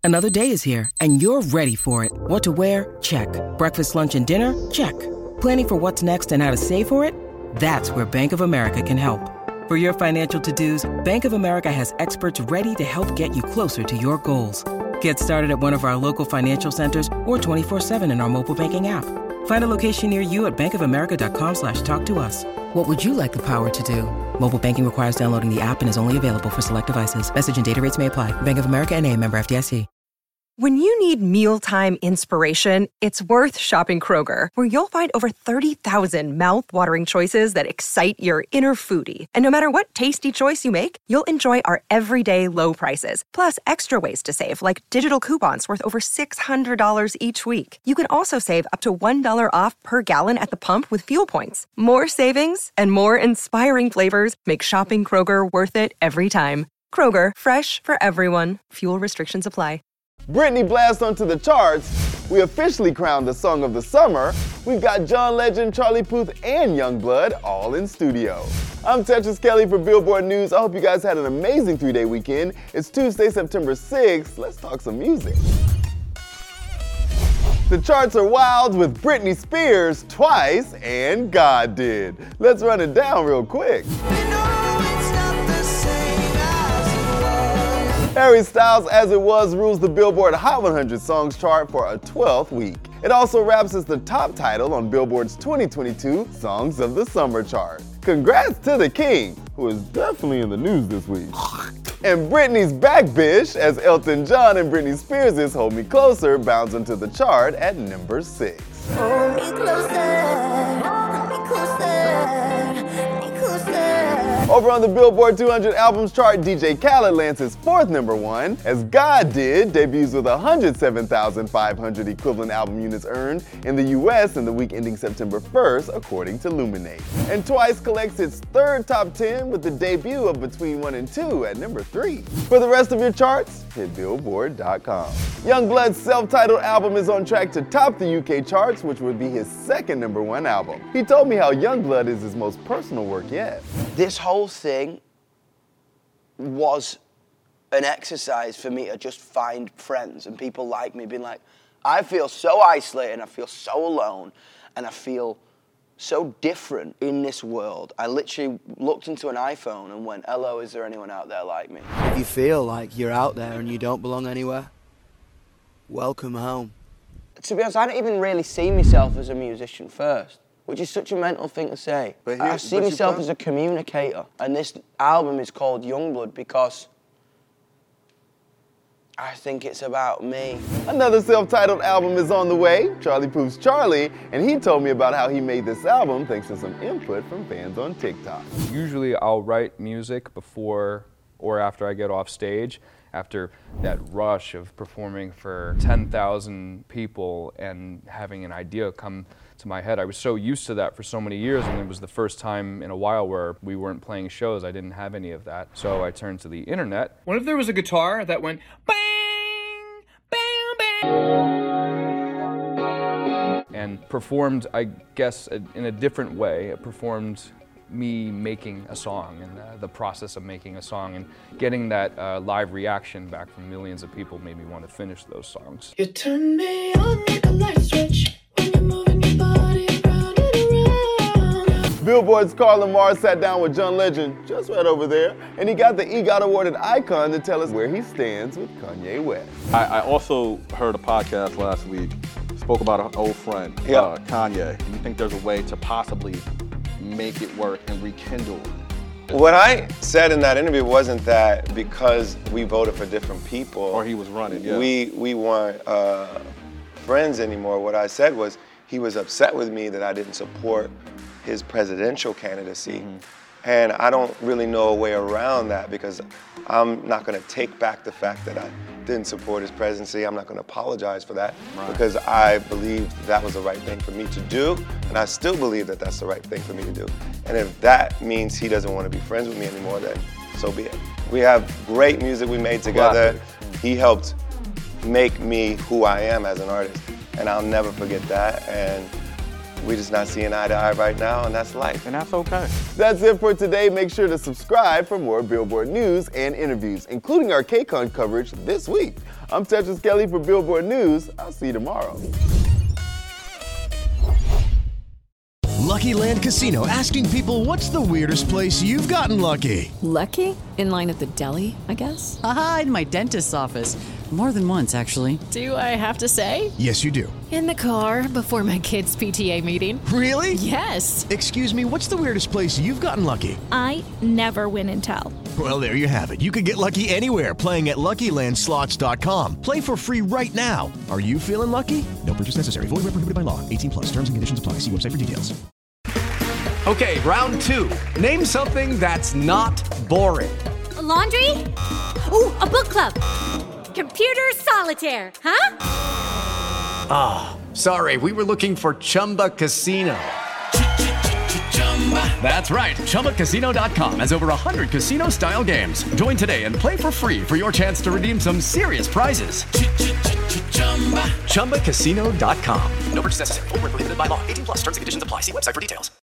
Another day is here, and you're ready for it. What to wear? Check. Breakfast, lunch, and dinner? Check. Planning for what's next and how to save for it? That's where Bank of America can help. For your financial to-dos, Bank of America has experts ready to help get you closer to your goals. Get started at one of our local financial centers or 24/7 in our mobile banking app. Find a location near you at bankofamerica.com/talktous. What would you like the power to do? Mobile banking requires downloading the app and is only available for select devices. Message and data rates may apply. Bank of America N.A., member FDIC. When you need mealtime inspiration, it's worth shopping Kroger, where you'll find over 30,000 mouth-watering choices that excite your inner foodie. And no matter what tasty choice you make, you'll enjoy our everyday low prices, plus extra ways to save, like digital coupons worth over $600 each week. You can also save up to $1 off per gallon at the pump with fuel points. More savings and more inspiring flavors make shopping Kroger worth it every time. Kroger, fresh for everyone. Fuel restrictions apply. Britney blasts onto the charts. We officially crowned the Song of the Summer. We've got John Legend, Charlie Puth, and Yungblud all in studio. I'm Tetris Kelly for Billboard News. I hope you guys had an amazing 3-day weekend. It's Tuesday, September 6th. Let's talk some music. The charts are wild with Britney Spears, Twice, and God Did. Let's run it down real quick. Harry Styles' As It Was rules the Billboard Hot 100 Songs chart for a 12th week. It also wraps as the top title on Billboard's 2022 Songs of the Summer chart. Congrats to the king, who is definitely in the news this week. And Britney's back, bish, as Elton John and Britney Spears' Hold Me Closer bounds into the chart at number 6. Hold me closer, hold me closer, hold me closer. Over on the Billboard 200 Albums chart, DJ Khaled lands his 4th number 1, as God Did debuts with 107,500 equivalent album units earned in the US in the week ending September 1st, according to Luminate. And Twice collects its 3rd top 10 with the debut of Between 1 and 2 at number 3. For the rest of your charts, hit Billboard.com. Yungblud's self-titled album is on track to top the UK charts, which would be his 2nd number 1 album. He told me how Yungblud is his most personal work yet. This whole thing was an exercise for me to just find friends and people like me, being like, I feel so isolated, I feel so alone, and I feel so different in this world. I literally looked into an iPhone and went, hello, is there anyone out there like me? If you feel like you're out there and you don't belong anywhere, welcome home. To be honest, I don't even really see myself as a musician first, which is such a mental thing to say. I see myself as a communicator, and this album is called Yungblud because I think it's about me. Another self-titled album is on the way, Charlie Puth's Charlie, and he told me about how he made this album thanks to some input from fans on TikTok. Usually I'll write music before or after I get off stage, after that rush of performing for 10,000 people and having an idea come to my head. I was so used to that for so many years, and it was the first time in a while where we weren't playing shows. I didn't have any of that. So I turned to the internet. What if there was a guitar that went bang, bang, bang? And performed, I guess, in a different way. It performed me making a song and the process of making a song, and getting that live reaction back from millions of people made me want to finish those songs. You turn me on like a light switch when you're moving your body around and around. Billboard's Carl Lamar sat down with John Legend, just right over there, and he got the EGOT awarded icon to tell us where he stands with Kanye West. I also heard a podcast last week, spoke about an old friend, Kanye. Do you think there's a way to possibly make it work and rekindle? What I said in that interview wasn't that because we voted for different people, or he was running, we weren't friends anymore. What I said was he was upset with me that I didn't support his presidential candidacy. And I don't really know a way around that, because I'm not going to take back the fact that I didn't support his presidency. I'm not going to apologize for that, because I believed that was the right thing for me to do, and I still believe that that's the right thing for me to do. And if that means he doesn't want to be friends with me anymore, then so be it. We have great music we made together. He helped make me who I am as an artist, and I'll never forget that. And we're just not seeing eye to eye right now, and that's life. And that's okay. That's it for today. Make sure to subscribe for more Billboard news and interviews, including our KCON coverage this week. I'm Tetris Kelly for Billboard News. I'll see you tomorrow. Lucky Land Casino, asking people, what's the weirdest place you've gotten lucky? Lucky? In line at the deli, I guess? Aha, in my dentist's office. More than once, actually. Do I have to say? Yes, you do. In the car before my kids' PTA meeting. Really? Yes. Excuse me, what's the weirdest place you've gotten lucky? I never win and tell. Well, there you have it. You can get lucky anywhere, playing at LuckyLandSlots.com. Play for free right now. Are you feeling lucky? No purchase necessary. Void where prohibited by law. 18+. Terms and conditions apply. See website for details. Okay, round two. Name something that's not boring. A laundry? Ooh, a book club. Computer solitaire, huh? Ah, oh, sorry. We were looking for Chumba Casino. That's right. ChumbaCasino.com has over 100 casino-style games. Join today and play for free for your chance to redeem some serious prizes. ChumbaCasino.com. No purchase necessary. Void where prohibited by law. 18+. Terms and conditions apply. See website for details.